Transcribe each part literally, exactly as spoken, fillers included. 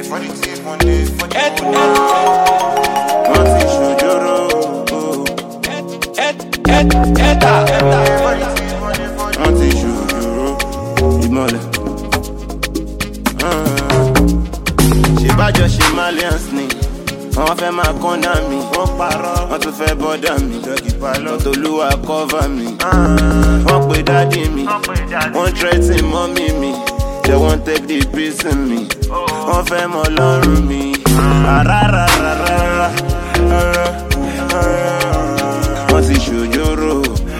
for the thief, one day for the owner. One thing shojoro. One thing shojoro. Imole. She bad just she Malians ni. Wọ́n fẹ́ máa kọ́nà mi, wọ́n parọ́, wọ́n tún fẹ́ bọ́dà mi, wọ́n tolúwa cover mi, wọ́n pe dádì mi, wọ́n threaten mọ́mí mi, they wọ́n take the prison mi, wọ́n fẹ́ mọ lọ́rùn mi, rárárárárá, wọ́n ti ṣòjóró,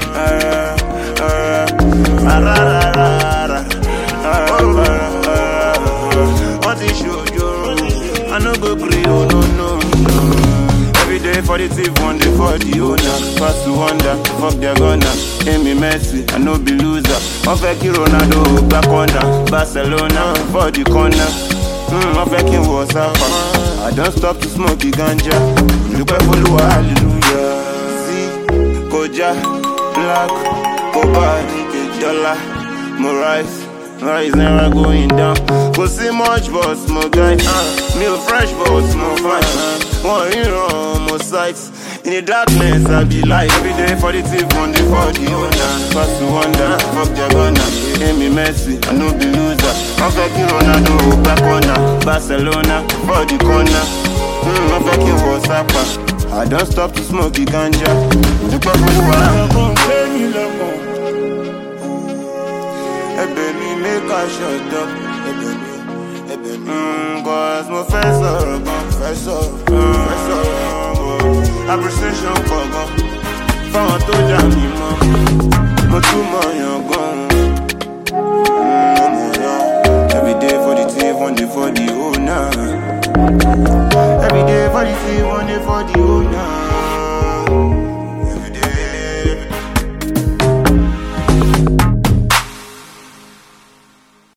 rárárárárá, wọ́n ti ṣòjóró, I no go gree, oh no no. Every day for the thief, one day for the owner. Pass to wonder, fuck their gunner. Aim me Messi, I no be loser. One fake Ronaldo, back under Barcelona, for the corner. Hmm, one fake was up. I don't stop to smoke the ganja. Look at follow, hallelujah. See, Koja, Black, Cobalt, Dollar, Morais. Rise never going down. Go see much but small guys. Uh, me a fresh but small fine. One hero on more sights. In the darkness I be light. Every day for the thief, one day for the owner. Pass to wonder, fuck their gunner. Aim me Messi, I no be loser. I'm fucking Ronaldo, back corner. Barcelona, for the corner. Hmm, I'm fucking WhatsApp. I don't stop to smoke the ganja. Look at me, Ebe mi make I shut up. Ebe mi, ebe mi. Mm, cause mo fẹ́ sọ̀rọ̀ gan, fẹ́ sọ̀rọ̀, fẹ́ sọ̀rọ̀ gan. Appreciation pọ̀ gan, fáwọn tó dà mí mọ́. Mo tún mọ̀ yàn gan. Mm, mo mọ̀ yàn. Every day for the thief, one day for the owner.